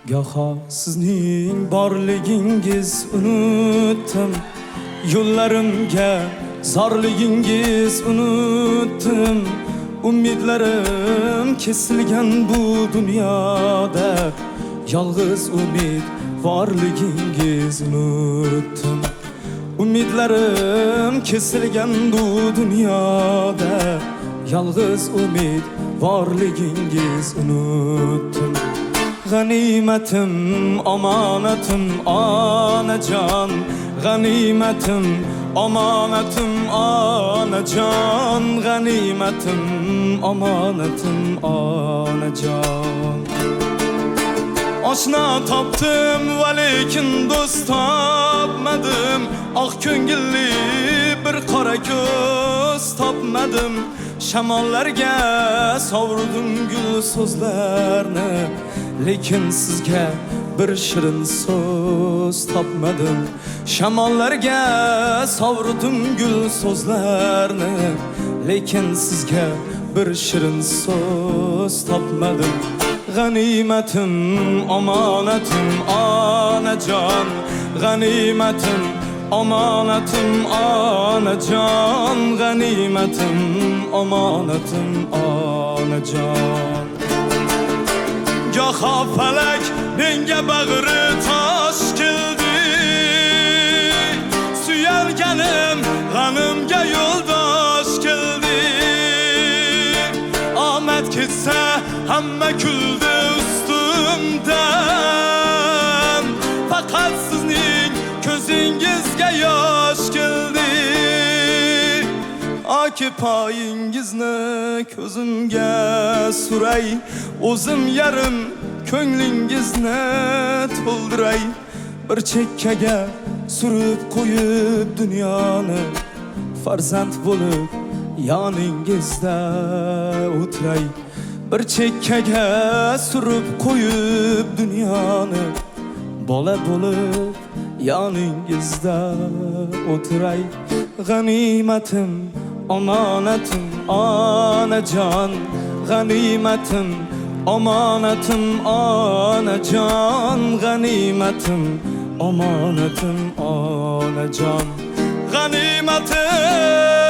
Goho sizning borligingiz unutdim, yo'llarimga zorligingiz unutdim. Umidlarim kesilgan bu dunyoda, yolg'iz umid borligingiz unutdim. Umidlarim kesilgan bu dunyoda, yolg'iz umid borligingiz unutdim. G'animatim, omonatim, onajon, g'animatim, omonatim, onajon, g'animatim, omonatim, onajon. Oshna topdim, va lekin do'st topmadim. Oq ko'ngilli bir qora ko'z topmadim. Shamollarga sovurdim gul so'zlarni, lekin sizga bir shirin so'z topmadim. Shamollarga sovurdim gul so'zlarni, lekin sizga bir shirin so'z topmadim. G'animatim, omonatim, onajon, g'animatim, omonatim, onajon, g'animatim, omonatim, onajon. Goho falak menga bag'ri tosh keldi, suyalganim g'animga yo'ldosh keldi. Omad ketsa hamma kuldi ustimdan, faqat sizning ko'zingizga yosh keldi. Oki poyingizni ko'zimga suray, o'zim yarim ko'nglingizni to'ldiray. Bir chekkaga surib qo'yib dunyoni, farzand bo'lib yoningizda o'tiray. Bir chekkaga surib qo'yib dunyoni, bola bo'lib yoningizda o'tiray. G'animatim, omonatim, onajon, g'animatim, omonatim, onajon, g'animatim, omonatim, onajon, g'animatim.